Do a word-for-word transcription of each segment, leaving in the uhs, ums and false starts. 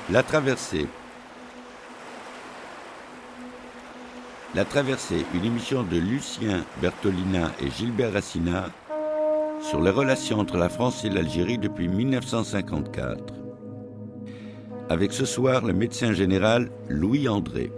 La traversée. La traversée, une émission de Lucien Bertolina et Gilbert Racina sur les relations entre la France et l'Algérie depuis mille neuf cent cinquante-quatre. Avec ce soir le médecin général Louis André.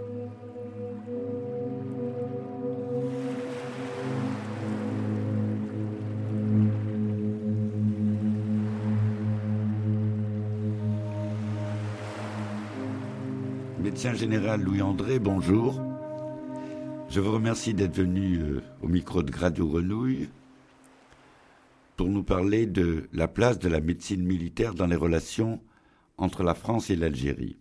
Médecin général Louis André, bonjour. Je vous remercie d'être venu euh, au micro de Radio Grenouille pour nous parler de la place de la médecine militaire dans les relations entre la France et l'Algérie.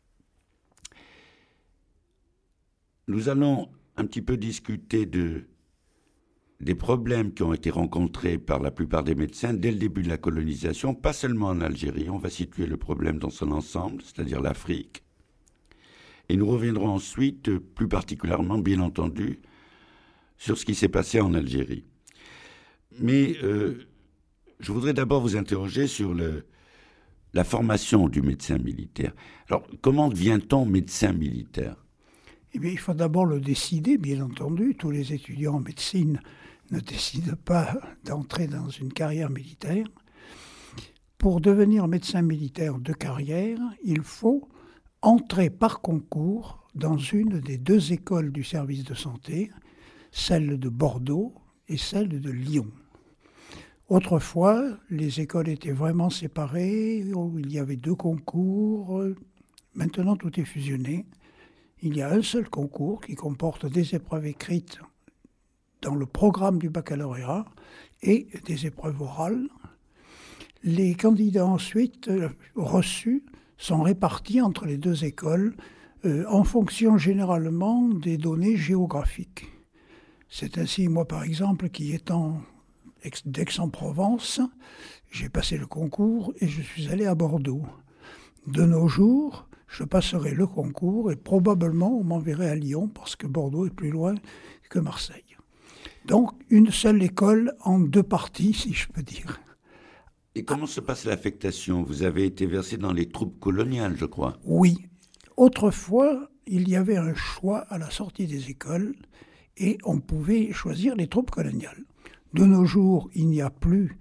Nous allons un petit peu discuter de, des problèmes qui ont été rencontrés par la plupart des médecins dès le début de la colonisation, pas seulement en Algérie. On va situer le problème dans son ensemble, c'est-à-dire l'Afrique. Et nous reviendrons ensuite, plus particulièrement, bien entendu, sur ce qui s'est passé en Algérie. Mais euh, je voudrais d'abord vous interroger sur le, la formation du médecin militaire. Alors, comment devient-on médecin militaire ? Eh bien, il faut d'abord le décider, bien entendu. Tous les étudiants en médecine ne décident pas d'entrer dans une carrière militaire. Pour devenir médecin militaire de carrière, il faut entrer par concours dans une des deux écoles du service de santé, celle de Bordeaux et celle de Lyon. Autrefois, les écoles étaient vraiment séparées, il y avait deux concours. Maintenant, tout est fusionné. Il y a un seul concours qui comporte des épreuves écrites dans le programme du baccalauréat et des épreuves orales. Les candidats ensuite reçus sont répartis entre les deux écoles euh, en fonction généralement des données géographiques. C'est ainsi, moi par exemple, qui étant d'Aix-en-Provence, j'ai passé le concours et je suis allé à Bordeaux. De nos jours, je passerai le concours et probablement on m'enverrait à Lyon parce que Bordeaux est plus loin que Marseille. Donc une seule école en deux parties, si je peux dire. Et comment se passe l'affectation ? Vous avez été versé dans les troupes coloniales, je crois. Oui. Autrefois, il y avait un choix à la sortie des écoles et on pouvait choisir les troupes coloniales. De nos jours, il n'y a plus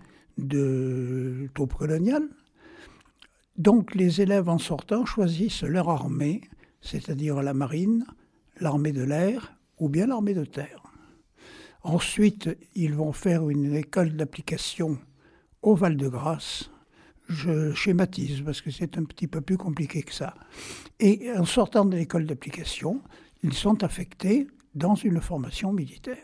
de troupes coloniales. Donc les élèves en sortant choisissent leur armée, c'est-à-dire la marine, l'armée de l'air ou bien l'armée de terre. Ensuite, ils vont faire une école d'application au Val-de-Grâce. Je schématise parce que c'est un petit peu plus compliqué que ça. Et en sortant de l'école d'application, ils sont affectés dans une formation militaire.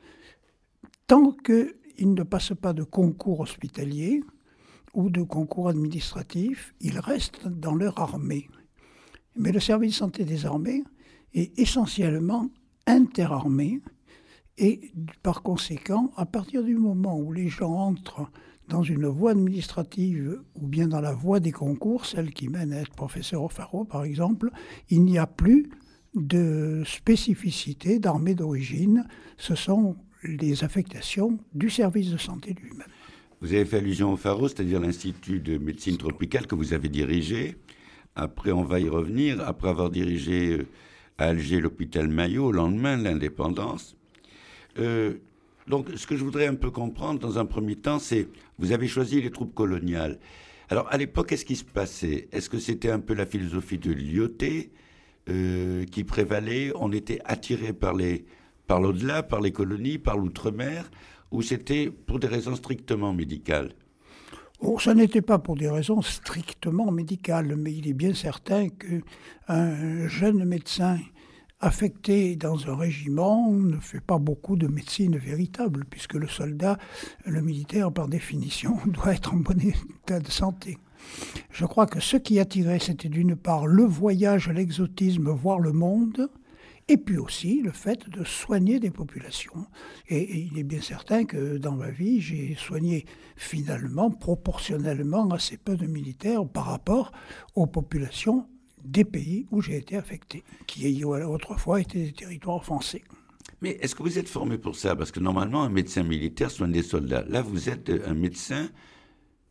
Tant qu'ils ne passent pas de concours hospitalier ou de concours administratif, ils restent dans leur armée. Mais le service de santé des armées est essentiellement interarmée et par conséquent, à partir du moment où les gens entrent dans une voie administrative ou bien dans la voie des concours, celle qui mène à être professeur au Pharo par exemple, il n'y a plus de spécificité d'armée d'origine. Ce sont les affectations du service de santé lui-même. Vous avez fait allusion au Pharo, c'est-à-dire l'Institut de médecine tropicale que vous avez dirigé. Après, on va y revenir. Après avoir dirigé à Alger l'hôpital Maillot au lendemain de l'indépendance. Euh, donc, ce que je voudrais un peu comprendre dans un premier temps, c'est vous avez choisi les troupes coloniales. Alors, à l'époque, qu'est-ce qui se passait ? Est-ce que c'était un peu la philosophie de Lyautey euh, qui prévalait ? On était attiré par, les, par l'au-delà, par les colonies, par l'outre-mer, ou c'était pour des raisons strictement médicales ? Oh, ça n'était pas pour des raisons strictement médicales, mais il est bien certain qu'un jeune médecin affecté dans un régiment ne fait pas beaucoup de médecine véritable, puisque le soldat, le militaire, par définition, doit être en bon état de santé. Je crois que ce qui attirait, c'était d'une part le voyage, l'exotisme, voir le monde, et puis aussi le fait de soigner des populations. Et, et il est bien certain que dans ma vie, j'ai soigné finalement, proportionnellement, assez peu de militaires par rapport aux populations des pays où j'ai été affecté, qui autrefois étaient des territoires français. Mais est-ce que vous êtes formé pour ça ? Parce que normalement, un médecin militaire soigne des soldats. Là, vous êtes un médecin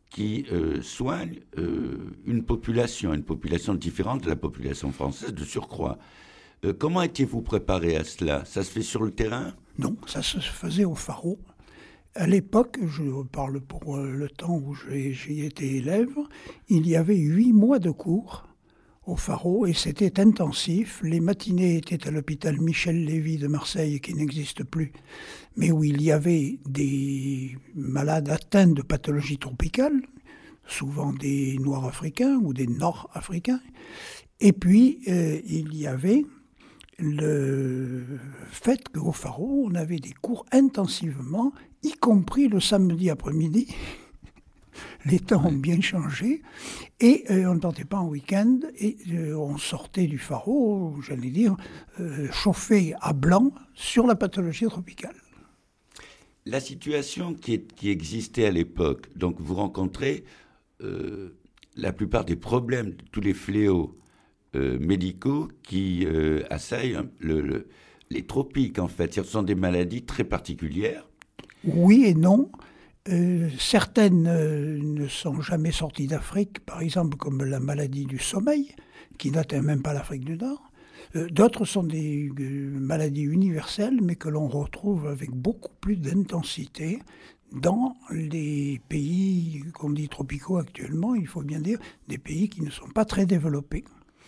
qui euh, soigne euh, une population, une population différente de la population française de surcroît. Euh, comment étiez-vous préparé à cela? Ça se fait sur le terrain? Non, ça se faisait au Pharo. À l'époque, je parle pour le temps où j'ai, j'y étais élève, il y avait huit mois de cours au Pharo et c'était intensif. Les matinées étaient à l'hôpital Michel Lévy de Marseille, qui n'existe plus, mais où il y avait des malades atteints de pathologies tropicales, souvent des Noirs africains ou des Nord-africains. Et puis, euh, il y avait le fait qu'au Pharo, on avait des cours intensivement, y compris le samedi après-midi. Les temps ont bien changé et euh, on ne partait pas en week-end et euh, on sortait du Pharo, j'allais dire, euh, chauffé à blanc sur la pathologie tropicale. La situation qui, est, qui existait à l'époque, donc vous rencontrez euh, la plupart des problèmes, tous les fléaux euh, médicaux qui euh, assaillent hein, le, le, les tropiques en fait. Ce sont des maladies très particulières. Oui et non. Euh, certaines euh, ne sont jamais sorties d'Afrique, par exemple comme la maladie du sommeil, qui n'atteint même pas l'Afrique du Nord. Euh, d'autres sont des euh, maladies universelles, mais que l'on retrouve avec beaucoup plus d'intensité dans les pays qu'on dit tropicaux actuellement, il faut bien dire, des pays qui ne sont pas très développés.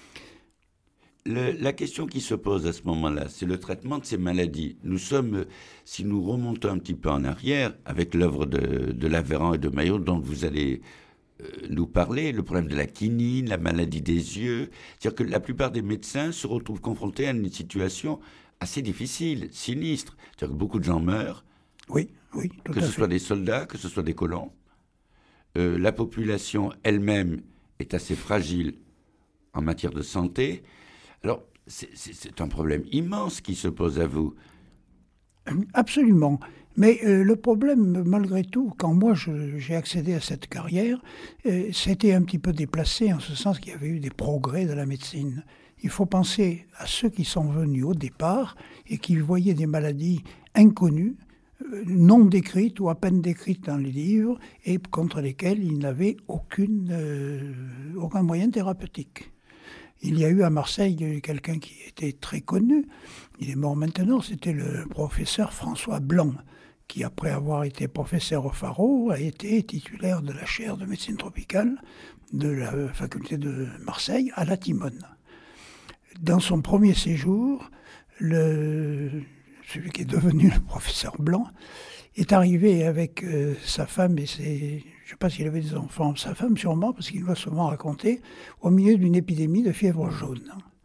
Le, la question qui se pose à ce moment-là, c'est le traitement de ces maladies. Nous sommes, si nous remontons un petit peu en arrière, avec l'œuvre de, de Laveran et de Maillot, dont vous allez euh, nous parler, le problème de la quinine, la maladie des yeux, c'est-à-dire que la plupart des médecins se retrouvent confrontés à une situation assez difficile, sinistre. C'est-à-dire que beaucoup de gens meurent, oui, oui, tout que à ce fait. soit des soldats, que ce soit des colons. Euh, la population elle-même est assez fragile en matière de santé. Alors, c'est, c'est, c'est un problème immense qui se pose à vous. Absolument. Mais euh, le problème, malgré tout, quand moi je, j'ai accédé à cette carrière, euh, c'était un petit peu déplacé en ce sens qu'il y avait eu des progrès de la médecine. Il faut penser à ceux qui sont venus au départ et qui voyaient des maladies inconnues, euh, non décrites ou à peine décrites dans les livres et contre lesquelles ils n'avaient aucune, euh, aucun moyen thérapeutique. Il y a eu à Marseille quelqu'un qui était très connu, il est mort maintenant, c'était le professeur François Blanc, qui après avoir été professeur au Pharo, a été titulaire de la chaire de médecine tropicale de la faculté de Marseille à la Timone. Dans son premier séjour, le, celui qui est devenu le professeur Blanc est arrivé avec euh, sa femme et ses... Je ne sais pas s'il avait des enfants, sa femme sûrement, parce qu'il doit souvent raconter, au milieu d'une épidémie de fièvre jaune.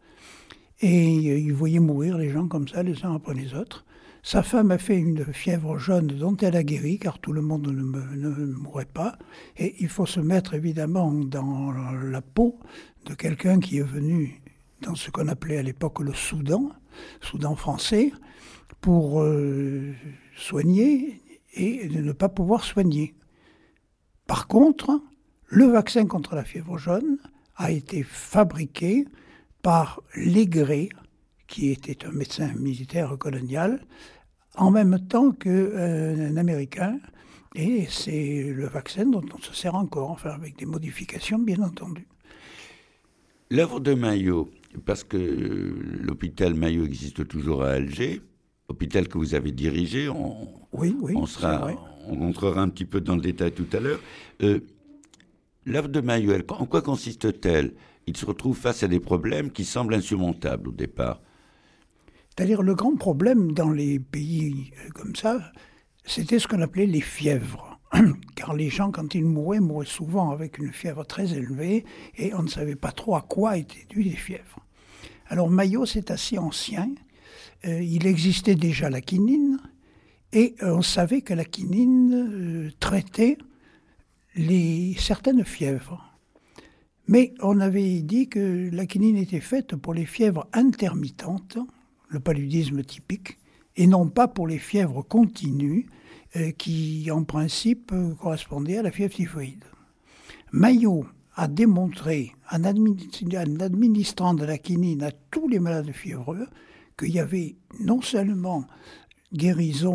Et euh, il voyait mourir les gens comme ça, les uns après les autres. Sa femme a fait une fièvre jaune dont elle a guéri, car tout le monde ne, me, ne mourrait pas. Et il faut se mettre évidemment dans la peau de quelqu'un qui est venu dans ce qu'on appelait à l'époque le Soudan, Soudan français, pour euh, soigner et ne pas pouvoir soigner. Par contre, le vaccin contre la fièvre jaune a été fabriqué par Legré, qui était un médecin militaire colonial, en même temps qu'un euh, Américain, et c'est le vaccin dont on se sert encore, enfin avec des modifications bien entendu. L'œuvre de Maillot, parce que l'hôpital Maillot existe toujours à Alger, hôpital que vous avez dirigé, on, oui, oui, on, sera, on rentrera un petit peu dans le détail tout à l'heure. Euh, l'œuvre de Maillot, elle, en quoi consiste-t-elle? Il se retrouve face à des problèmes qui semblent insurmontables au départ. C'est-à-dire le grand problème dans les pays comme ça, c'était ce qu'on appelait les fièvres. Car les gens, quand ils mouraient, mouraient souvent avec une fièvre très élevée et on ne savait pas trop à quoi étaient dues les fièvres. Alors Maillot, c'est assez ancien. Euh, il existait déjà la quinine et euh, on savait que la quinine euh, traitait les, certaines fièvres. Mais on avait dit que la quinine était faite pour les fièvres intermittentes, le paludisme typique, et non pas pour les fièvres continues euh, qui, en principe, euh, correspondaient à la fièvre typhoïde. Maillot a démontré, en, administ- en administrant de la quinine à tous les malades fiévreux, qu'il y avait non seulement guérison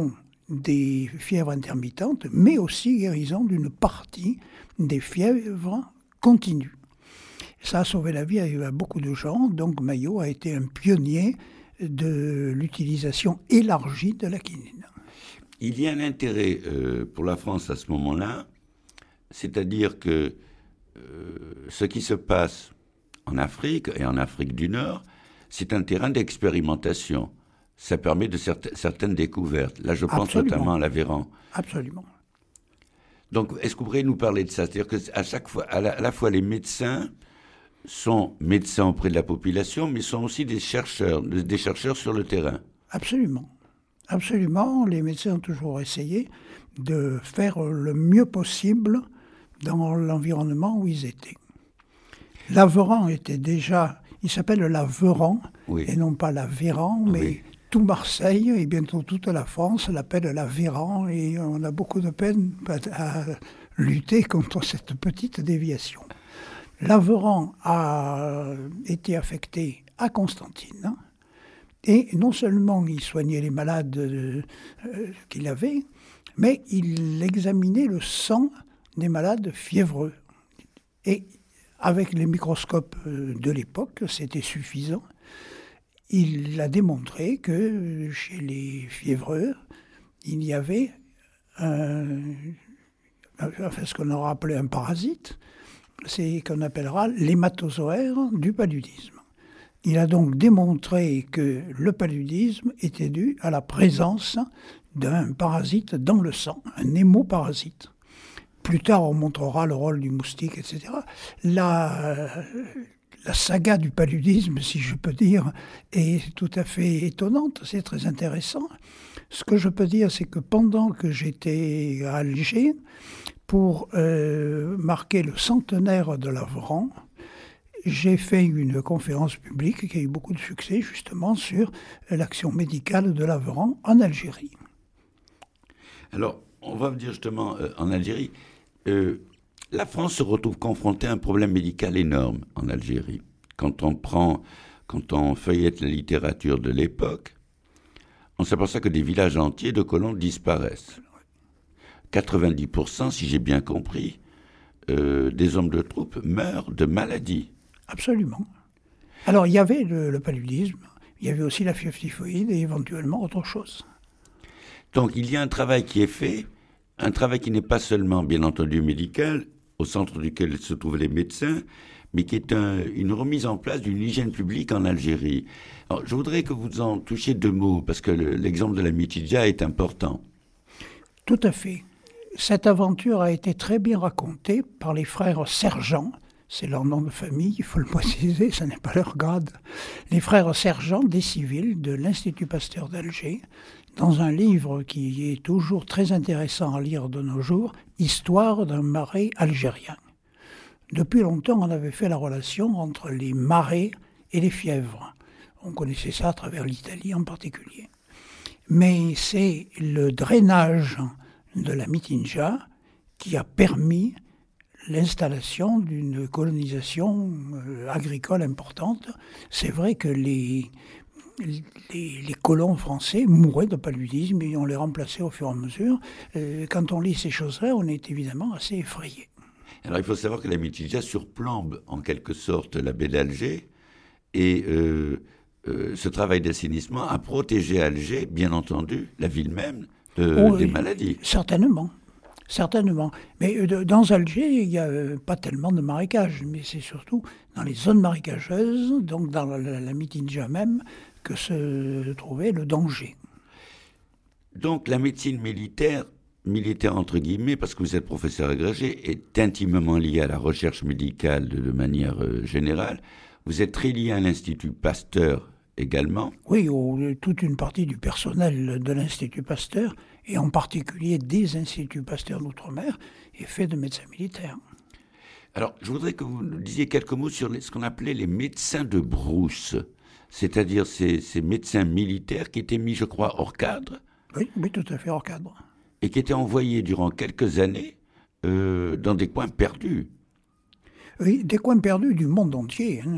des fièvres intermittentes, mais aussi guérison d'une partie des fièvres continues. Ça a sauvé la vie à beaucoup de gens, donc Maillot a été un pionnier de l'utilisation élargie de la quinine. Il y a un intérêt euh, pour la France à ce moment-là, c'est-à-dire que euh, ce qui se passe en Afrique et en Afrique du Nord, c'est un terrain d'expérimentation. Ça permet de certes, certaines découvertes. Là, je pense Absolument. notamment à l'Aveyron. Absolument. Donc, est-ce que vous pourriez nous parler de ça? C'est-à-dire qu'à chaque fois, à la, à la fois les médecins sont médecins auprès de la population, mais sont aussi des chercheurs, des chercheurs sur le terrain. Absolument. Absolument. Les médecins ont toujours essayé de faire le mieux possible dans l'environnement où ils étaient. L'Aveyron était déjà... Il s'appelle l'Aveyron, oui. et non pas l'Aveyron, mais... Oui. Tout Marseille et bientôt toute la France l'appelle l'Aveyron et on a beaucoup de peine à lutter contre cette petite déviation. L'Aveyron a été affecté à Constantine et non seulement il soignait les malades euh, qu'il avait, mais il examinait le sang des malades fiévreux. Et avec les microscopes de l'époque, c'était suffisant. Il a démontré que chez les fiévreux, il y avait un, enfin, ce qu'on aura appelé un parasite, c'est qu'on appellera l'hématozoaire du paludisme. Il a donc démontré que le paludisme était dû à la présence d'un parasite dans le sang, un hémoparasite. Plus tard, on montrera le rôle du moustique, et cetera. La... La saga du paludisme, si je peux dire, est tout à fait étonnante, c'est très intéressant. Ce que je peux dire, c'est que pendant que j'étais à Alger, pour euh, marquer le centenaire de l'Aveyron, j'ai fait une conférence publique qui a eu beaucoup de succès, justement, sur l'action médicale de l'Aveyron en Algérie. Alors, on va dire justement, euh, en Algérie... Euh... La France se retrouve confrontée à un problème médical énorme en Algérie. Quand on prend, quand on feuillette la littérature de l'époque, on s'aperçoit que des villages entiers de colons disparaissent. quatre-vingt-dix pour cent, si j'ai bien compris, euh, des hommes de troupe meurent de maladie. Absolument. Alors, il y avait le, le paludisme, il y avait aussi la fièvre typhoïde et éventuellement autre chose. Donc, il y a un travail qui est fait, un travail qui n'est pas seulement, bien entendu, médical, au centre duquel se trouvent les médecins, mais qui est un, une remise en place d'une hygiène publique en Algérie. Alors, je voudrais que vous en touchiez deux mots, parce que le, l'exemple de la Mitidja est important. Tout à fait. Cette aventure a été très bien racontée par les frères Sergent, c'est leur nom de famille, il faut le préciser, ce n'est pas leur grade. Les frères Sergent, des civils de l'Institut Pasteur d'Alger, dans un livre qui est toujours très intéressant à lire de nos jours, Histoire d'un marais algérien. Depuis longtemps, on avait fait la relation entre les marées et les fièvres. On connaissait ça à travers l'Italie en particulier. Mais c'est le drainage de la Mitidja qui a permis l'installation d'une colonisation agricole importante. C'est vrai que les... Les, les colons français mouraient de paludisme et on les remplaçait au fur et à mesure. Euh, quand on lit ces choses-là, on est évidemment assez effrayé. Alors il faut savoir que la Mitidja surplombe en quelque sorte la baie d'Alger et euh, euh, ce travail d'assainissement a protégé Alger, bien entendu, la ville même, de, oh, des maladies. Certainement. Certainement. Mais euh, dans Alger, il n'y a euh, pas tellement de marécages, mais c'est surtout dans les zones marécageuses, donc dans la, la, la Mitidja même, que se trouvait le danger. Donc la médecine militaire, militaire entre guillemets, parce que vous êtes professeur agrégé, est intimement liée à la recherche médicale de, de manière euh, générale. Vous êtes très lié à l'Institut Pasteur également. Oui, au, toute une partie du personnel de l'Institut Pasteur, et en particulier des Instituts Pasteur d'Outre-mer, est fait de médecins militaires. Alors, je voudrais que vous nous disiez quelques mots sur les, ce qu'on appelait les médecins de brousse, c'est-à-dire ces, ces médecins militaires qui étaient mis, je crois, hors cadre. Oui, oui, tout à fait hors cadre. Et qui étaient envoyés durant quelques années euh, dans des coins perdus. Oui, des coins perdus du monde entier. Hein.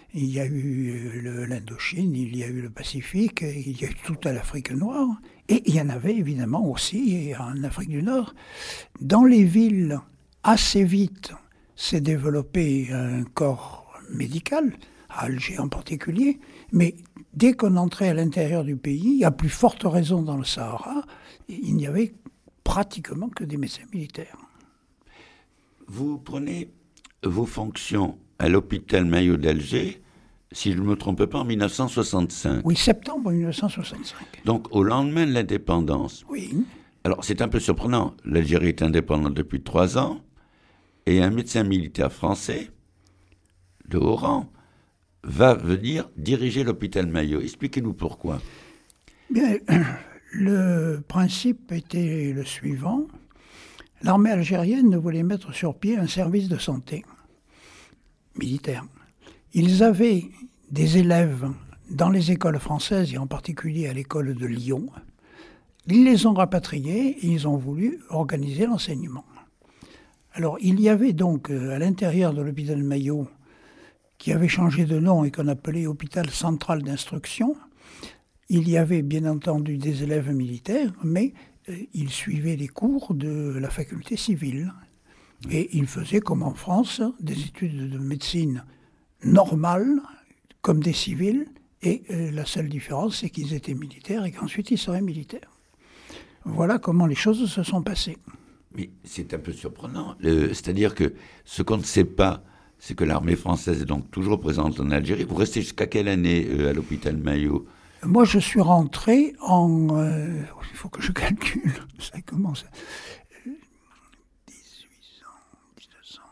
il y a eu le, l'Indochine, il y a eu le Pacifique, il y a eu toute l'Afrique noire, et il y en avait évidemment aussi en Afrique du Nord. Dans les villes, assez vite, s'est développé un corps médical, à Alger en particulier, mais dès qu'on entrait à l'intérieur du pays, à plus forte raison dans le Sahara, il n'y avait pratiquement que des médecins militaires. Vous prenez vos fonctions à l'hôpital Maillot d'Alger, si je ne me trompe pas, en mille neuf cent soixante-cinq. Oui, septembre mille neuf cent soixante-cinq. Donc au lendemain de l'indépendance. Oui. Alors c'est un peu surprenant, l'Algérie est indépendante depuis trois ans, et un médecin militaire français, de haut rang, va venir diriger l'hôpital Maillot. Expliquez-nous pourquoi. Bien, le principe était le suivant. L'armée algérienne voulait mettre sur pied un service de santé militaire. Ils avaient des élèves dans les écoles françaises, et en particulier à l'école de Lyon. Ils les ont rapatriés et ils ont voulu organiser l'enseignement. Alors, il y avait donc à l'intérieur de l'hôpital Maillot, qui avait changé de nom et qu'on appelait hôpital central d'instruction, il y avait bien entendu des élèves militaires, mais euh, ils suivaient les cours de la faculté civile. Et ils faisaient, comme en France, des études de médecine normales, comme des civils, et euh, la seule différence, c'est qu'ils étaient militaires et qu'ensuite ils seraient militaires. Voilà comment les choses se sont passées. Mais c'est un peu surprenant. Le, c'est-à-dire que ce qu'on ne sait pas, c'est que l'armée française est donc toujours présente en Algérie. Vous restez jusqu'à quelle année euh, à l'hôpital Maillot ? Moi, je suis rentré en... Euh, il faut que je calcule. Ça commence... dix-huit cents, dix-neuf cents...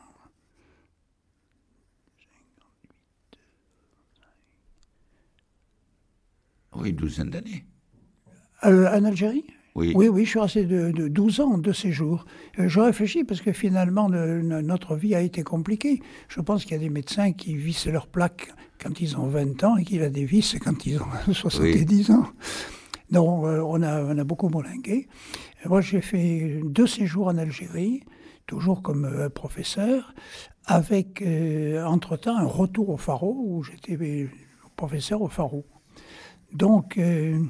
Oui, une douzaine d'années. Euh, en Algérie ? Oui. oui, oui, je suis resté de, de douze ans de séjour. Euh, je réfléchis parce que finalement, le, notre vie a été compliquée. Je pense qu'il y a des médecins qui vissent leur plaque quand ils ont vingt ans et qui la dévissent quand ils ont soixante-dix oui. ans. Donc, euh, on, a, on a beaucoup molingué. Moi, j'ai fait deux séjours en Algérie, toujours comme euh, professeur, avec, euh, entre-temps, un retour au Pharo, où j'étais professeur au Pharo. Donc... Euh,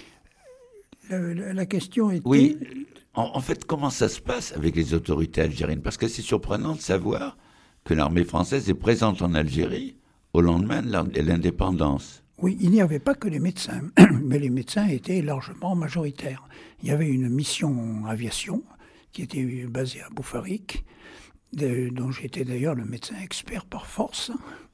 La, la question était... Oui, en, en fait, comment ça se passe avec les autorités algériennes ? Parce que c'est surprenant de savoir que l'armée française est présente en Algérie au lendemain de l'indépendance. Oui, il n'y avait pas que les médecins, mais les médecins étaient largement majoritaires. Il y avait une mission aviation qui était basée à Boufarik, de, dont j'étais d'ailleurs le médecin expert par force.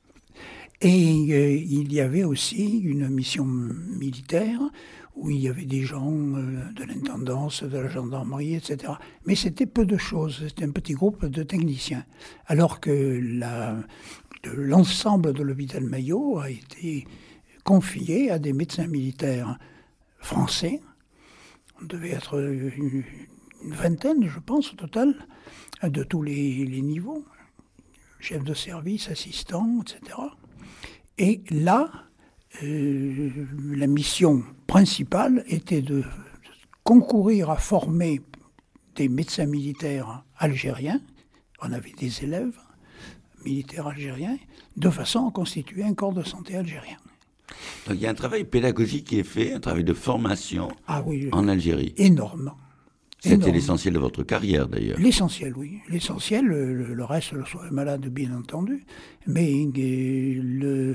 Et euh, il y avait aussi une mission militaire où il y avait des gens euh, de l'intendance, de la gendarmerie, et cetera. Mais c'était peu de choses, c'était un petit groupe de techniciens. Alors que la, de, l'ensemble de l'hôpital Maillot a été confié à des médecins militaires français. On devait être une, une vingtaine, je pense, au total, de tous les, les niveaux. Chefs de service, assistants, et cetera. Et là, euh, la mission principale était de concourir à former des médecins militaires algériens. On avait des élèves militaires algériens, de façon à constituer un corps de santé algérien. Donc il y a un travail pédagogique qui est fait, un travail de formation ah oui, en Algérie. Énorme. C'était énorme. L'essentiel de votre carrière, d'ailleurs. L'essentiel, oui. L'essentiel, le, le reste, le soin malade, bien entendu. Mais le,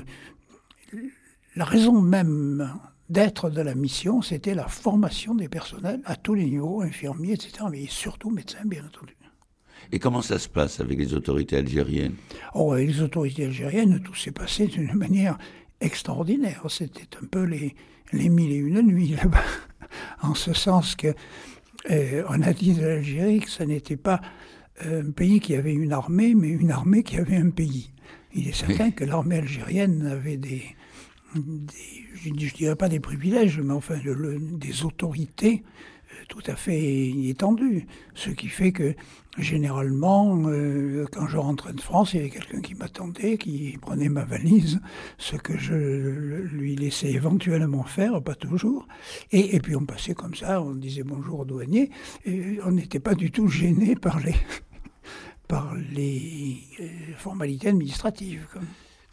la raison même d'être de la mission, c'était la formation des personnels à tous les niveaux, infirmiers, et cetera, mais surtout médecins, bien entendu. Et comment ça se passe avec les autorités algériennes ? Oh, avec les autorités algériennes, tout s'est passé d'une manière extraordinaire. C'était un peu les, les mille et une nuits là-bas, en ce sens que Euh, on a dit de l'Algérie que ce n'était pas un pays qui avait une armée, mais une armée qui avait un pays. Il est certain que l'armée algérienne avait des, des je ne dirais pas des privilèges, mais enfin le, le, des autorités euh, tout à fait étendues. Ce qui fait que, généralement, euh, quand je rentrais de France, il y avait quelqu'un qui m'attendait, qui prenait ma valise, ce que je lui laissais éventuellement faire, pas toujours. Et, et puis on passait comme ça, on disait bonjour au douanier, et on n'était pas du tout gêné par les, par les euh, formalités administratives. Comme.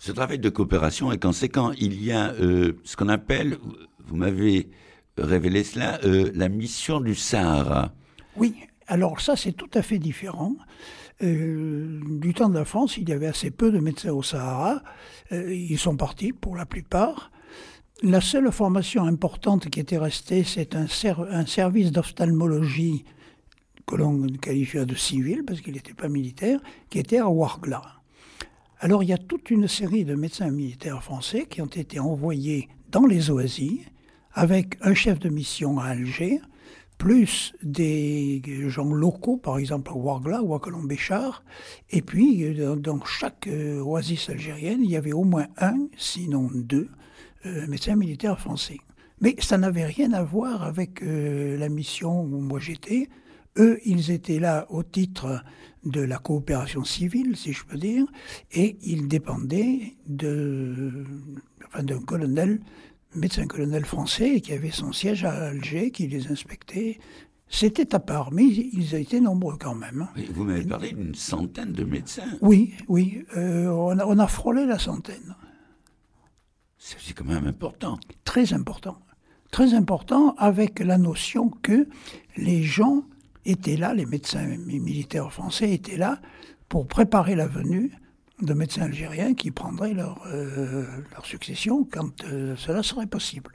Ce travail de coopération est conséquent. Il y a euh, ce qu'on appelle, vous m'avez révélé cela, euh, la mission du Sahara. Oui, alors ça c'est tout à fait différent. Euh, du temps de la France, il y avait assez peu de médecins au Sahara. Euh, ils sont partis pour la plupart. La seule formation importante qui était restée, c'est un, ser- un service d'ophtalmologie que l'on qualifia de civil, parce qu'il n'était pas militaire, qui était à Ouargla. Alors il y a toute une série de médecins militaires français qui ont été envoyés dans les oasis, avec un chef de mission à Alger, plus des gens locaux, par exemple à Ouargla ou à Colombéchar. Et puis, dans chaque oasis algérienne, il y avait au moins un, sinon deux, euh, médecins militaires français. Mais ça n'avait rien à voir avec euh, la mission où moi j'étais. Eux, ils étaient là au titre de la coopération civile, si je peux dire, et ils dépendaient de, enfin, d'un colonel, médecin-colonel français qui avait son siège à Alger, qui les inspectait. C'était à part, mais ils étaient nombreux quand même. Oui, vous m'avez parlé d'une centaine de médecins. Oui, oui, euh, on, a, on a frôlé la centaine. C'est quand même important. Très important. Très important, avec la notion que les gens étaient là, les médecins militaires français étaient là pour préparer la venue de médecins algériens qui prendraient leur, euh, leur succession quand euh, cela serait possible.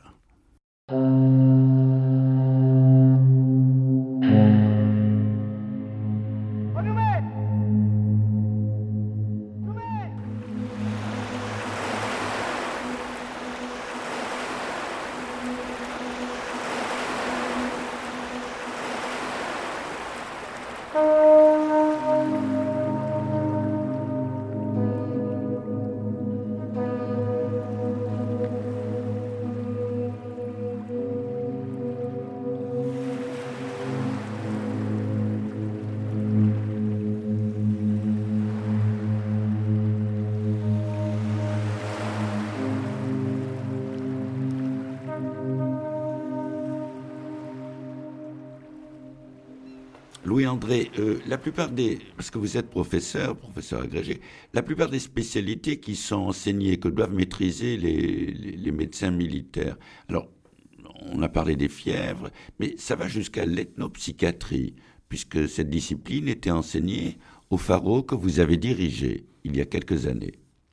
Louis-André, euh, la plupart des, parce que vous êtes professeur, professeur agrégé, la plupart des spécialités qui sont enseignées, que doivent maîtriser les, les, les médecins militaires, alors on a parlé des fièvres, mais ça va jusqu'à l'ethnopsychiatrie, puisque cette discipline était enseignée au Pharo que vous avez dirigé il y a quelques années.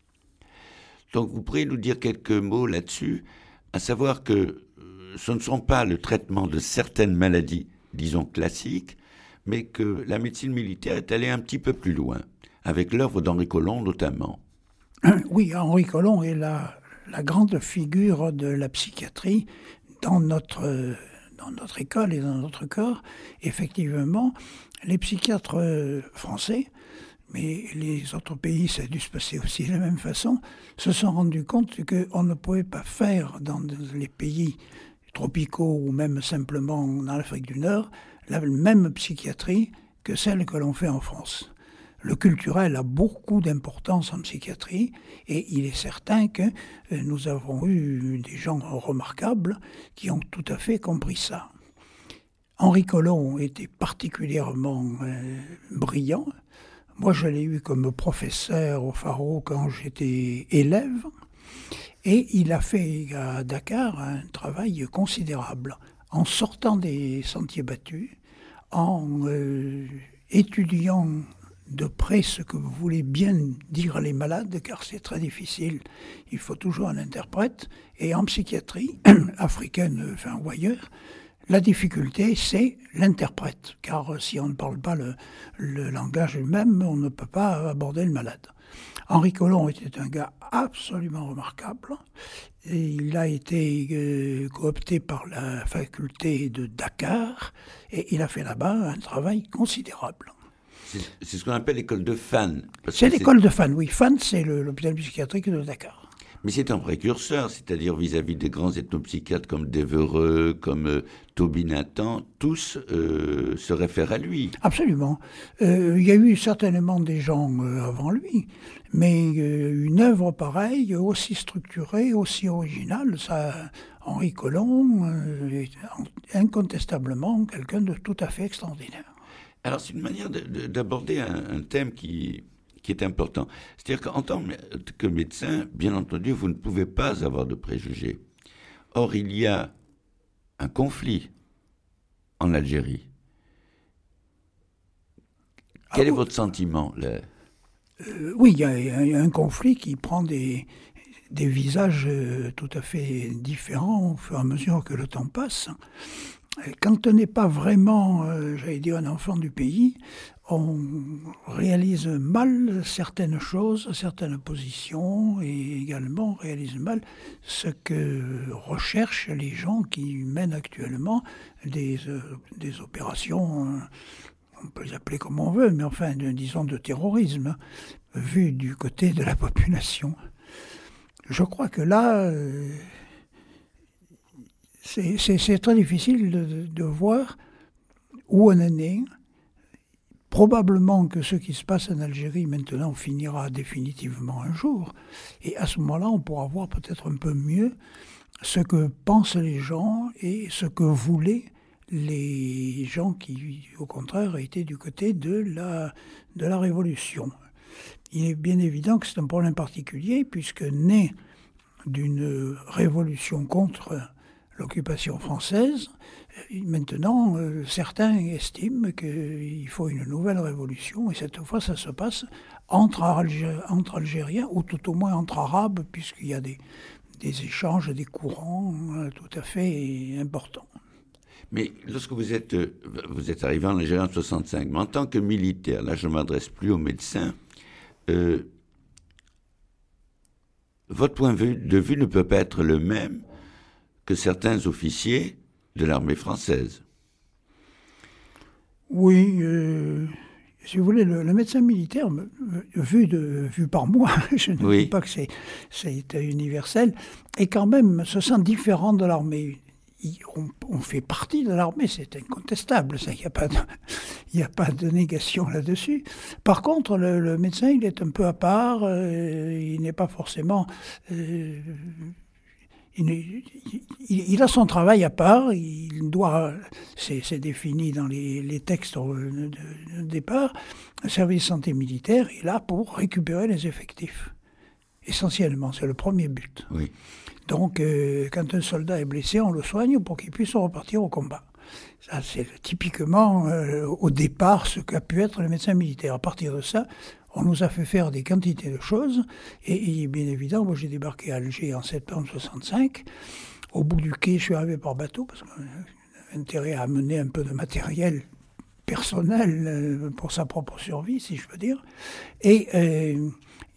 Donc vous pourriez nous dire quelques mots là-dessus, à savoir que euh, ce ne sont pas le traitement de certaines maladies, disons classiques, mais que la médecine militaire est allée un petit peu plus loin, avec l'œuvre d'Henri Collomb notamment. Oui, Henri Collomb est la, la grande figure de la psychiatrie dans notre, dans notre école et dans notre corps. Effectivement, les psychiatres français, mais les autres pays, ça a dû se passer aussi de la même façon, se sont rendus compte qu'on ne pouvait pas faire dans les pays tropicaux ou même simplement dans l'Afrique du Nord, la même psychiatrie que celle que l'on fait en France. Le culturel a beaucoup d'importance en psychiatrie et il est certain que nous avons eu des gens remarquables qui ont tout à fait compris ça. Henri Collomb était particulièrement euh, brillant. Moi, je l'ai eu comme professeur au Pharo quand j'étais élève. Et il a fait à Dakar un travail considérable en sortant des sentiers battus, en euh, étudiant de près ce que vous voulez bien dire les malades, car c'est très difficile, il faut toujours un interprète, et en psychiatrie, africaine enfin, ou ailleurs, la difficulté c'est l'interprète, car si on ne parle pas le, le langage même, on ne peut pas aborder le malade. Henri Collomb était un gars absolument remarquable. Et il a été euh, coopté par la faculté de Dakar et il a fait là-bas un travail considérable. C'est, c'est ce qu'on appelle l'école de Fan. C'est l'école c'est... de Fan, oui. Fan, c'est le, l'hôpital psychiatrique de Dakar. Mais c'est un précurseur, c'est-à-dire vis-à-vis des grands ethnopsychiatres comme Devereux, comme euh, Tobin Nathan, tous euh, se réfèrent à lui. Absolument. Euh, il y a eu certainement des gens euh, avant lui, mais euh, une œuvre pareille, aussi structurée, aussi originale, ça, Henri Collomb euh, est incontestablement quelqu'un de tout à fait extraordinaire. Alors c'est une manière de, de, d'aborder un, un thème qui... qui est important. C'est-à-dire qu'en tant que médecin, bien entendu, vous ne pouvez pas avoir de préjugés. Or, il y a un conflit en Algérie. Quel ah, est votre sentiment là? euh, Oui, il y, y a un conflit qui prend des, des visages euh, tout à fait différents au fur et à mesure que le temps passe. Quand on n'est pas vraiment, euh, j'allais dire, un enfant du pays, on réalise mal certaines choses, certaines positions, et également on réalise mal ce que recherchent les gens qui mènent actuellement des, euh, des opérations, euh, on peut les appeler comme on veut, mais enfin, de, disons, de terrorisme, vu du côté de la population. Je crois que là... Euh, C'est, c'est, c'est très difficile de, de voir où on en est. Probablement que ce qui se passe en Algérie maintenant finira définitivement un jour. Et à ce moment-là, on pourra voir peut-être un peu mieux ce que pensent les gens et ce que voulaient les gens qui, au contraire, étaient du côté de la, de la révolution. Il est bien évident que c'est un problème particulier, puisque né d'une révolution contre l'occupation française, maintenant, euh, certains estiment qu'il faut une nouvelle révolution, et cette fois, ça se passe entre, Algé- entre Algériens, ou tout au moins entre Arabes, puisqu'il y a des, des échanges, des courants euh, tout à fait importants. Mais lorsque vous êtes, vous êtes arrivé en Algérie en soixante-cinq, mais en tant que militaire, là je ne m'adresse plus aux médecins, euh, votre point de vue ne peut pas être le même que certains officiers de l'armée française. Oui, euh, si vous voulez, le, le médecin militaire, vu, de, vu par moi, je ne oui. dis pas que c'est, c'est universel, et quand même se sent différent de l'armée. On, on fait partie de l'armée, c'est incontestable, il n'y a pas de, il n'y a pas de négation là-dessus. Par contre, le, le médecin, il est un peu à part, euh, il n'est pas forcément... Euh, Il, il, il a son travail à part, il doit, c'est, c'est défini dans les, les textes de, de départ, le service santé militaire est là pour récupérer les effectifs. Essentiellement, c'est le premier but. Oui. Donc, euh, quand un soldat est blessé, on le soigne pour qu'il puisse repartir au combat. Ça, c'est typiquement, euh, au départ, ce qu'a pu être le médecin militaire. À partir de ça, on nous a fait faire des quantités de choses, et, et bien évidemment, moi j'ai débarqué à Alger en septembre soixante-cinq. Au bout du quai, je suis arrivé par bateau, parce qu'on a intérêt à amener un peu de matériel personnel euh, pour sa propre survie, si je peux dire. Et euh,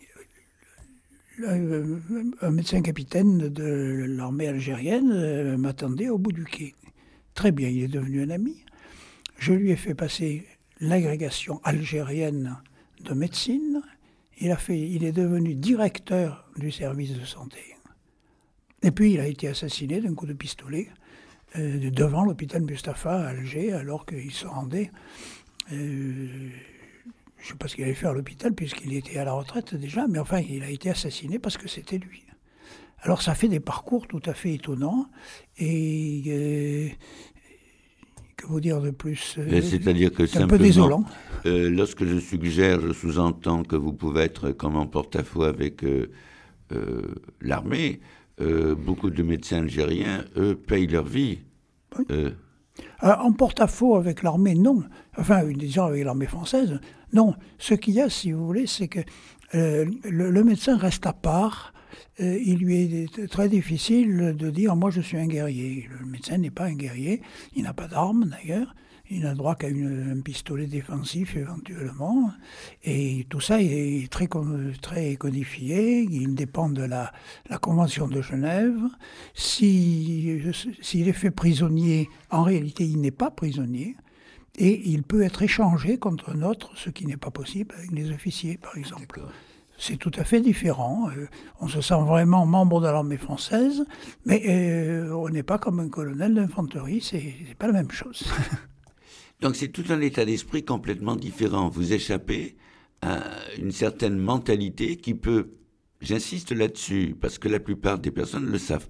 euh, un médecin capitaine de l'armée algérienne euh, m'attendait au bout du quai. Très bien, il est devenu un ami. Je lui ai fait passer l'agrégation algérienne de médecine. Il, a fait, il est devenu directeur du service de santé. Et puis il a été assassiné d'un coup de pistolet euh, devant l'hôpital Mustapha à Alger, alors qu'il se rendait... Euh, je ne sais pas ce qu'il allait faire à l'hôpital, puisqu'il était à la retraite déjà, mais enfin, il a été assassiné parce que c'était lui. Alors ça fait des parcours tout à fait étonnants, et... Euh, que vous dire de plus euh, C'est-à-dire que c'est un peu désolant. Euh, lorsque je suggère, je sous-entends que vous pouvez être comme en porte-à-faux avec euh, euh, l'armée. Euh, beaucoup de médecins algériens, eux, payent leur vie. Oui. Euh... Euh, en porte-à-faux avec l'armée, non. Enfin, disons avec l'armée française, non. Ce qu'il y a, si vous voulez, c'est que euh, le, le médecin reste à part. Euh, il lui est très difficile de dire « moi je suis un guerrier ». Le médecin n'est pas un guerrier, il n'a pas d'armes d'ailleurs, il n'a droit qu'à une, un pistolet défensif éventuellement, et tout ça est très, très codifié, il dépend de la, la Convention de Genève. Si, s'il est fait prisonnier, en réalité il n'est pas prisonnier, et il peut être échangé contre un autre, ce qui n'est pas possible avec les officiers par exemple. D'accord. C'est tout à fait différent. Euh, on se sent vraiment membre de l'armée française, mais euh, on n'est pas comme un colonel d'infanterie, c'est, c'est pas la même chose. Donc c'est tout un état d'esprit complètement différent. Vous échappez à une certaine mentalité qui peut, j'insiste là-dessus, parce que la plupart des personnes ne le savent pas,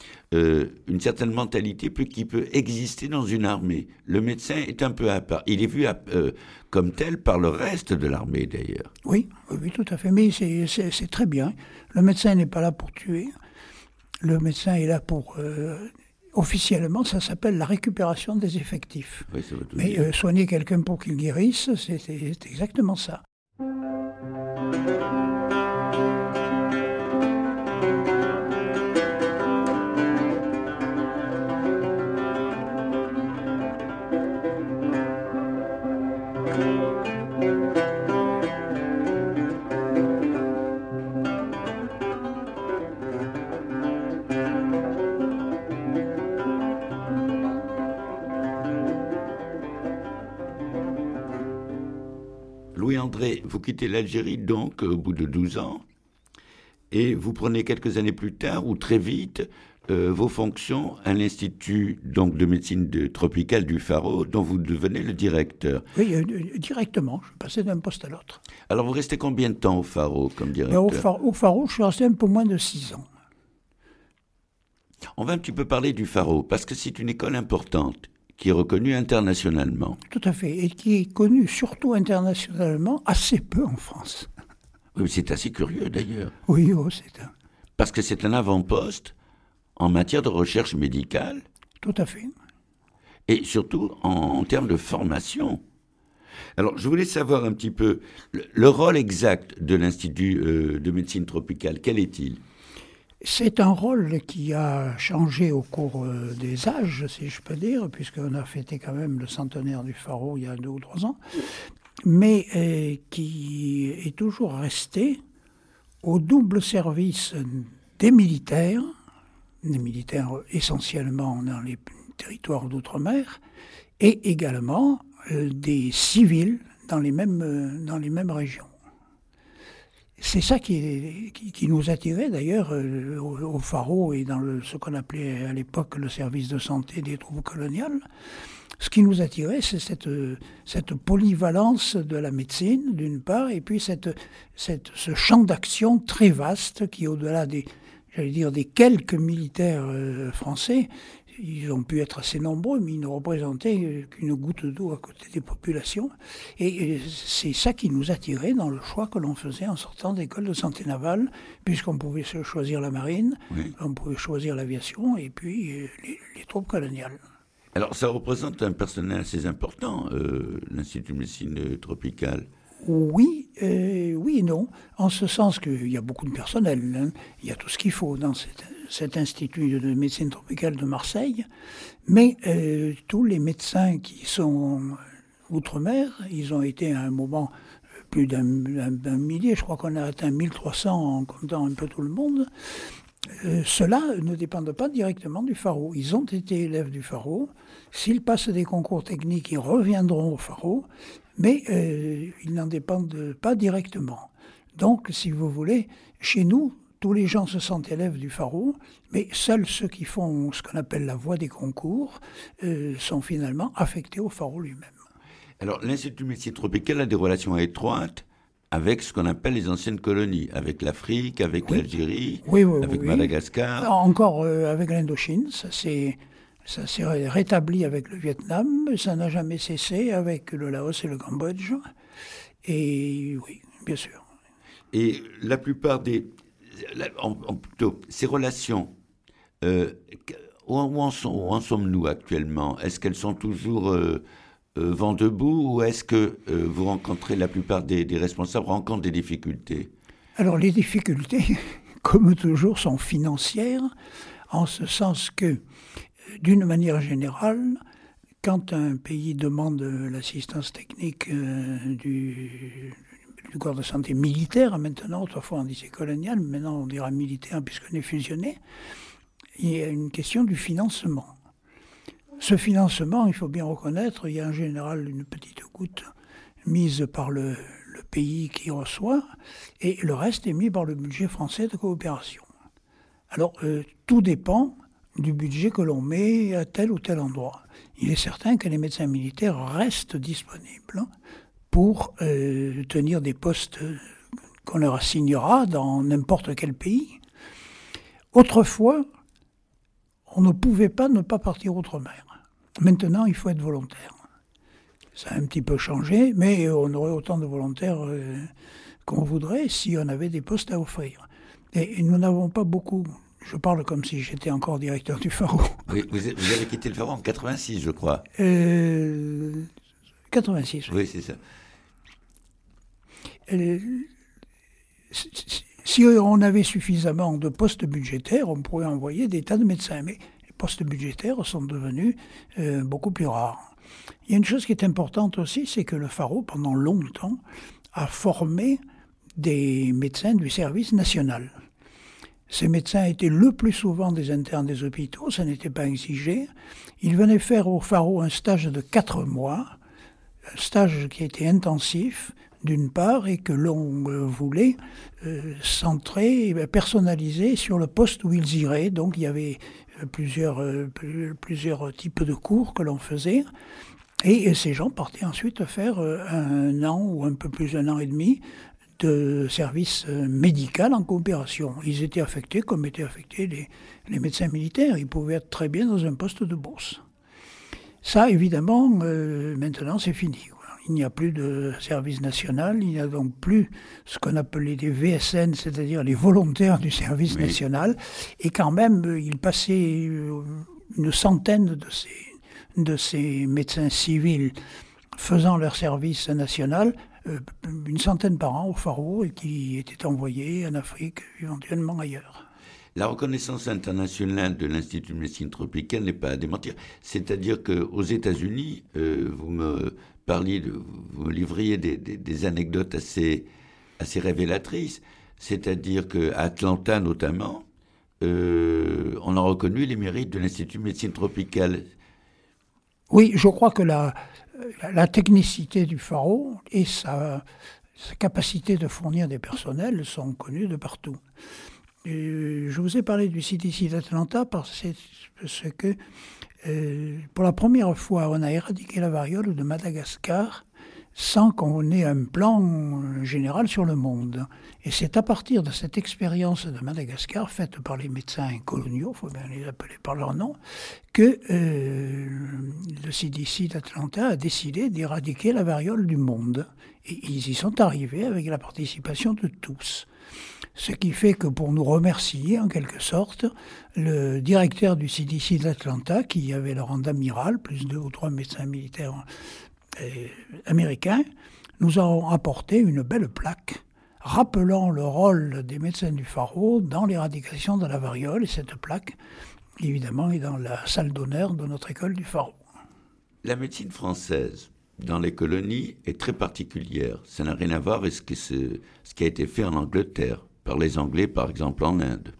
euh, une certaine mentalité peut, qui peut exister dans une armée. Le médecin est un peu à part. Il est vu à, euh, comme tel par le reste de l'armée, d'ailleurs. Oui, oui, tout à fait. Mais c'est, c'est, c'est très bien. Le médecin n'est pas là pour tuer. Le médecin est là pour... Euh, officiellement, ça s'appelle la récupération des effectifs. Oui, ça veut tout Mais dire. euh, soigner quelqu'un pour qu'il guérisse, c'est, c'est exactement ça. Louis-André, vous quittez l'Algérie donc au bout de douze ans et vous prenez quelques années plus tard ou très vite euh, vos fonctions à l'Institut donc, de médecine de, tropicale du Pharo dont vous devenez le directeur. Oui, euh, directement, je passais d'un poste à l'autre. Alors vous restez combien de temps au Pharo comme directeur? Ben, au, Pharo, au Pharo, je suis resté un peu moins de six ans. On va un petit peu parler du Pharo parce que c'est une école importante qui est reconnue internationalement. Tout à fait, et qui est connue surtout internationalement, assez peu en France. Oui, c'est assez curieux d'ailleurs. Oui, oh, c'est un... Parce que c'est un avant-poste en matière de recherche médicale. Tout à fait. Et surtout en, en termes de formation. Alors, je voulais savoir un petit peu le, le rôle exact de l'Institut euh, de médecine tropicale. Quel est-il? C'est un rôle qui a changé au cours euh, des âges, si je peux dire, puisqu'on a fêté quand même le centenaire du Pharo il y a deux ou trois ans, mais euh, qui est toujours resté au double service des militaires, des militaires essentiellement dans les territoires d'outre-mer, et également euh, des civils dans les mêmes, euh, dans les mêmes régions. C'est ça qui, qui, qui nous attirait d'ailleurs euh, au, au Pharo et dans le, ce qu'on appelait à l'époque le service de santé des troupes coloniales. Ce qui nous attirait, c'est cette, cette polyvalence de la médecine, d'une part, et puis cette, cette, ce champ d'action très vaste qui, au-delà des, j'allais dire, des quelques militaires euh, français, ils ont pu être assez nombreux, mais ils ne représentaient qu'une goutte d'eau à côté des populations. Et c'est ça qui nous attirait dans le choix que l'on faisait en sortant d'école de santé navale, puisqu'on pouvait choisir la marine, oui. On pouvait choisir l'aviation et puis les, les troupes coloniales. Alors ça représente un personnel assez important, euh, l'Institut de médecine tropicale. Oui, euh, oui et non, en ce sens qu'il y a beaucoup de personnel, hein. Il y a tout ce qu'il faut dans cette, cet institut de médecine tropicale de Marseille, mais euh, tous les médecins qui sont outre-mer, ils ont été à un moment plus d'un, d'un, d'un millier, je crois qu'on a atteint mille trois cents en comptant un peu tout le monde. Euh, ceux-là ne dépendent pas directement du Pharo. Ils ont été élèves du Pharo. S'ils passent des concours techniques, ils reviendront au Pharo, mais euh, ils n'en dépendent pas directement. Donc, si vous voulez, chez nous, tous les gens se sentent élèves du Pharo, mais seuls ceux qui font ce qu'on appelle la voie des concours euh, sont finalement affectés au Pharo lui-même. Alors, l'Institut de médecine tropicale a des relations étroites avec ce qu'on appelle les anciennes colonies, avec l'Afrique, avec oui. l'Algérie, oui, oui, avec oui, Madagascar. Oui. Encore euh, avec l'Indochine, ça s'est, ça s'est rétabli avec le Vietnam, ça n'a jamais cessé avec le Laos et le Cambodge. Et oui, bien sûr. Et la plupart des... La, en, en, plutôt, ces relations, euh, où, où, en sont, où en sommes-nous actuellement? Est-ce qu'elles sont toujours... Euh, Euh, vent debout, ou est-ce que euh, vous rencontrez, la plupart des, des responsables rencontrent des difficultés? Alors les difficultés, comme toujours, sont financières, en ce sens que, d'une manière générale, quand un pays demande l'assistance technique euh, du, du corps de santé militaire, maintenant, autrefois on disait colonial, maintenant on dira militaire puisqu'on est fusionné, il y a une question du financement. Ce financement, il faut bien reconnaître, il y a en général une petite goutte mise par le, le pays qui reçoit, et le reste est mis par le budget français de coopération. Alors, euh, tout dépend du budget que l'on met à tel ou tel endroit. Il est certain que les médecins militaires restent disponibles pour euh, tenir des postes qu'on leur assignera dans n'importe quel pays. Autrefois, on ne pouvait pas ne pas partir outre-mer. Maintenant, il faut être volontaire. Ça a un petit peu changé, mais on aurait autant de volontaires euh, qu'on voudrait si on avait des postes à offrir. Et, et nous n'avons pas beaucoup. Je parle comme si j'étais encore directeur du Pharo. Oui, vous, vous avez quitté le Pharo en quatre-vingt-six, je crois. Euh, quatre-vingt-six. Oui, oui c'est ça. Euh, si on avait suffisamment de postes budgétaires, on pourrait envoyer des tas de médecins. Mais les postes budgétaires sont devenus euh, beaucoup plus rares. Il y a une chose qui est importante aussi, c'est que le Pharo, pendant longtemps, a formé des médecins du service national. Ces médecins étaient le plus souvent des internes des hôpitaux, ça n'était pas exigé. Ils venaient faire au Pharo un stage de quatre mois, un stage qui était intensif, d'une part, et que l'on euh, voulait euh, centrer, personnaliser sur le poste où ils iraient. Donc il y avait euh, plusieurs, euh, plusieurs types de cours que l'on faisait. Et, et ces gens partaient ensuite faire euh, un an ou un peu plus d'un an et demi de service euh, médical en coopération. Ils étaient affectés comme étaient affectés les, les médecins militaires. Ils pouvaient être très bien dans un poste de bourse. Ça, évidemment, euh, maintenant, c'est fini. Il n'y a plus de service national, il n'y a donc plus ce qu'on appelait les V S N, c'est-à-dire les volontaires du service oui. national. Et quand même, il passait une centaine de ces, de ces médecins civils faisant leur service national, une centaine par an au Pharo, et qui étaient envoyés en Afrique, éventuellement ailleurs. La reconnaissance internationale de l'Institut de médecine tropicale n'est pas à démentir. C'est-à-dire qu'aux États-Unis, euh, vous me parliez, de, vous me livriez des, des, des anecdotes assez, assez révélatrices. C'est-à-dire qu'à Atlanta notamment, euh, on a reconnu les mérites de l'Institut de médecine tropicale. Oui, je crois que la, la, la technicité du Pharo et sa, sa capacité de fournir des personnels sont connues de partout. Et je vous ai parlé du C D C d'Atlanta parce, parce que euh, pour la première fois, on a éradiqué la variole de Madagascar sans qu'on ait un plan général sur le monde. Et c'est à partir de cette expérience de Madagascar, faite par les médecins coloniaux, il faut bien les appeler par leur nom, que euh, le C D C d'Atlanta a décidé d'éradiquer la variole du monde. Et ils y sont arrivés avec la participation de tous. Ce qui fait que pour nous remercier, en quelque sorte, le directeur du C D C d'Atlanta, qui avait le rang d'amiral, plus deux ou trois médecins militaires euh, américains, nous a apporté une belle plaque rappelant le rôle des médecins du Pharo dans l'éradication de la variole. Et cette plaque, évidemment, est dans la salle d'honneur de notre école du Pharo. La médecine française dans les colonies est très particulière. Ça n'a rien à voir avec ce qui, se, ce qui a été fait en Angleterre, par les Anglais, par exemple, en Inde.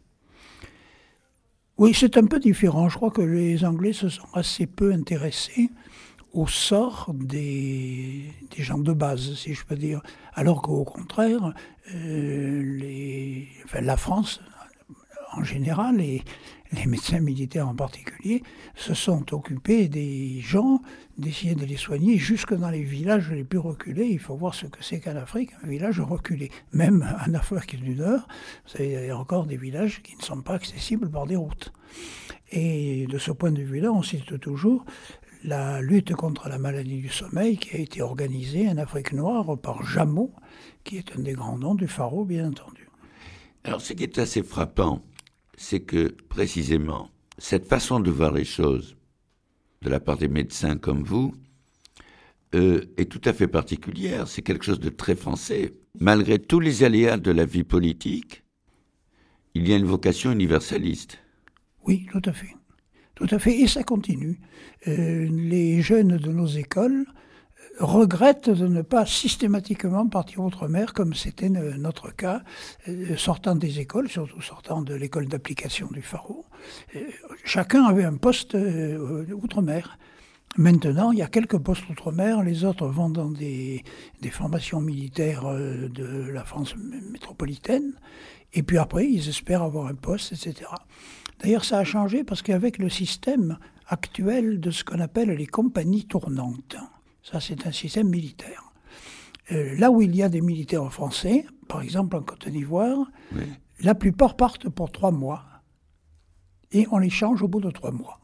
Oui, c'est un peu différent. Je crois que les Anglais se sont assez peu intéressés au sort des, des gens de base, si je peux dire. Alors qu'au contraire, euh, les, enfin, la France, en général, et les médecins militaires en particulier, se sont occupés des gens, d'essayer de les soigner jusque dans les villages les plus reculés. Il faut voir ce que c'est qu'en Afrique, un village reculé. Même en Afrique du Nord, vous savez, il y a encore des villages qui ne sont pas accessibles par des routes. Et de ce point de vue-là, on cite toujours la lutte contre la maladie du sommeil qui a été organisée en Afrique noire par Jameau, qui est un des grands noms du Pharo, bien entendu. Alors, ce qui est assez frappant, c'est que, précisément, cette façon de voir les choses, de la part des médecins comme vous, euh, est tout à fait particulière. C'est quelque chose de très français. Malgré tous les aléas de la vie politique, il y a une vocation universaliste. Oui, tout à fait. Tout à fait, et ça continue. Euh, les jeunes de nos écoles regrettent de ne pas systématiquement partir outre-mer, comme c'était notre cas, euh, sortant des écoles, surtout sortant de l'école d'application du Pharo. Euh, chacun avait un poste euh, outre-mer. Maintenant, il y a quelques postes outre-mer, les autres vont dans des, des formations militaires euh, de la France métropolitaine, et puis après, ils espèrent avoir un poste, et cetera. D'ailleurs, ça a changé parce qu'avec le système actuel de ce qu'on appelle les compagnies tournantes, ça c'est un système militaire. Euh, là où il y a des militaires français, par exemple en Côte d'Ivoire, oui. La plupart partent pour trois mois. et on les change au bout de trois mois.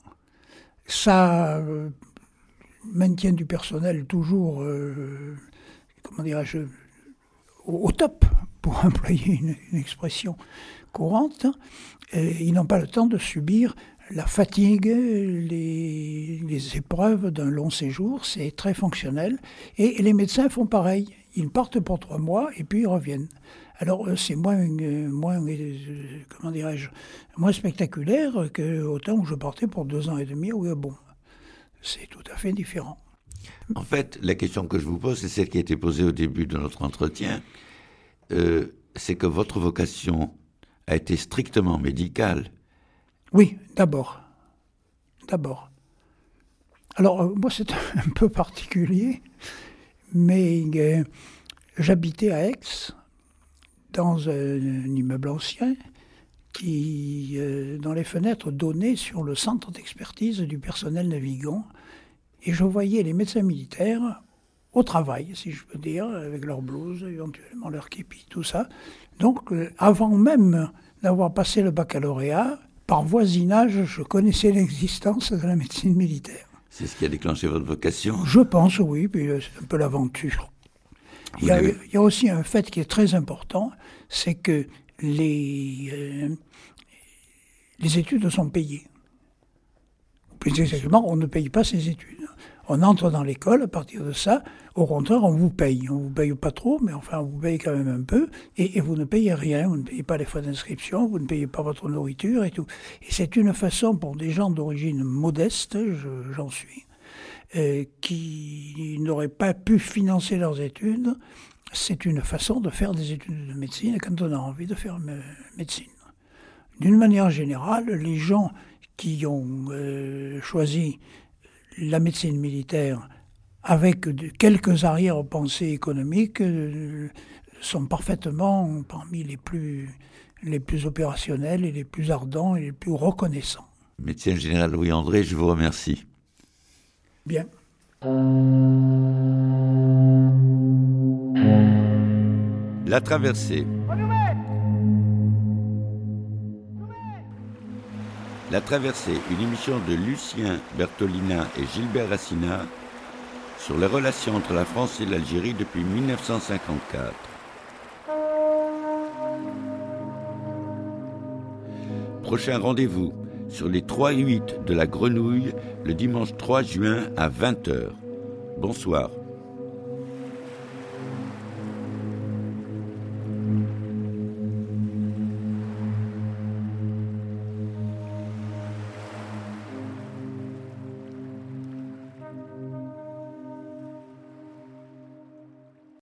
Ça euh, maintient du personnel toujours, euh, comment dirais-je, au, au top, pour employer une, une expression courante. Et ils n'ont pas le temps de subir la fatigue, les, les épreuves d'un long séjour, c'est très fonctionnel. Et les médecins font pareil. Ils partent pour trois mois et puis ils reviennent. Alors c'est moins, moins, comment dirais-je, moins spectaculaire que autant où je partais pour deux ans et demi au Gabon. C'est tout à fait différent. En fait, la question que je vous pose, c'est celle qui a été posée au début de notre entretien. Euh, c'est que votre vocation a été strictement médicale. Oui, d'abord. D'abord. Alors, euh, moi, c'est un peu particulier, mais euh, j'habitais à Aix, dans un, un immeuble ancien, qui, euh, dont les fenêtres donnaient sur le centre d'expertise du personnel navigant, et je voyais les médecins militaires au travail, si je peux dire, avec leurs blouses, éventuellement leur képi, tout ça. Donc, euh, avant même d'avoir passé le baccalauréat, par voisinage, je connaissais l'existence de la médecine militaire. C'est ce qui a déclenché votre vocation ? Je pense, oui, puis c'est un peu l'aventure. Il y, a, il y a aussi un fait qui est très important, c'est que les, euh, les études sont payées. Plus exactement, on ne paye pas ses études. On entre dans l'école, à partir de ça, au contraire, on vous paye. On ne vous paye pas trop, mais enfin, on vous paye quand même un peu, et, et vous ne payez rien, vous ne payez pas les frais d'inscription, vous ne payez pas votre nourriture et tout. Et c'est une façon pour des gens d'origine modeste, je, j'en suis, euh, qui n'auraient pas pu financer leurs études, c'est une façon de faire des études de médecine quand on a envie de faire me, médecine. D'une manière générale, les gens qui ont euh, choisi la médecine militaire avec de, quelques arrière-pensées économiques euh, sont parfaitement parmi les plus, les plus opérationnels et les plus ardents et les plus reconnaissants. Médecin général Louis André, je vous remercie. Bien. La traversée. La traversée, une émission de Lucien Bertolina et Gilbert Racina sur les relations entre la France et l'Algérie depuis dix-neuf cent cinquante-quatre. Prochain rendez-vous sur les trois et huit de la Grenouille le dimanche trois juin à vingt heures. Bonsoir.